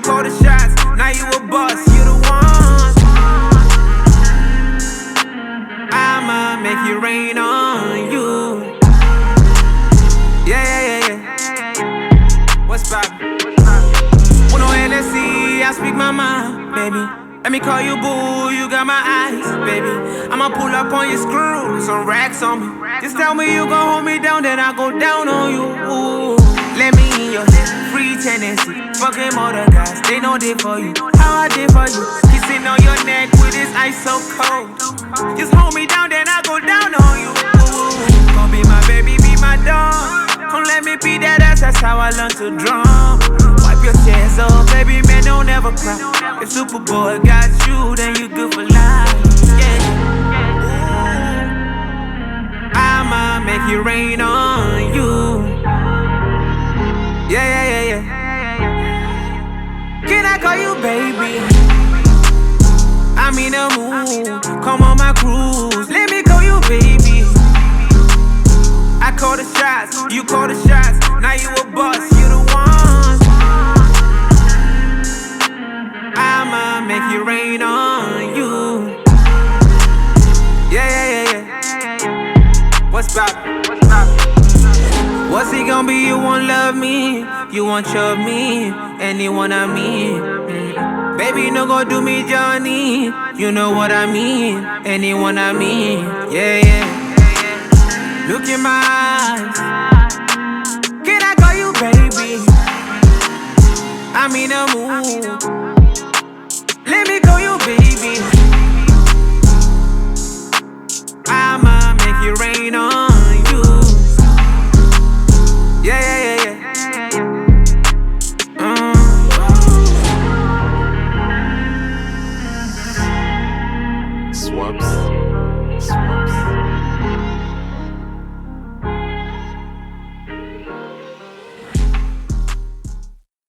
call the shots, now you a boss, you the one. I'ma make it rain on you. Yeah. What's poppin'? Uno LSC, I speak my mind, baby. Let me call you boo, you got my eyes, baby. I'ma pull up on your screw, some racks on me. Just tell me you gon' hold me down, then I go down on you. Ooh. Let me in your head, free tendency. Fucking other guys, they know they for you. How I did for you, kissing on your neck with this ice so cold. Just hold me down, then I go down on you. Ooh. Gon' be my baby, be my dog. Come let me be that ass, that's how I learned to drum. Wipe your tears up, baby, man, don't ever cry. If Superboy got you, then you good for life. Yeah. I'ma make it rain on you. Yeah. Can I call you baby? I'm in the mood, come on my cruise. Let me call you baby. I call the shots, you call the shots. Now you a boss, you the one. I'ma make it rain on you. Yeah. What's poppin'? What's it gon' be? You won't love me, you won't chub me, anyone I mean. Baby, no go do me Johnny, you know what I mean, anyone I mean. Yeah. Look in my eyes, can I call you baby? I'm in the mood, let me call you baby. I'ma make it rain on you. Yeah. Swaps.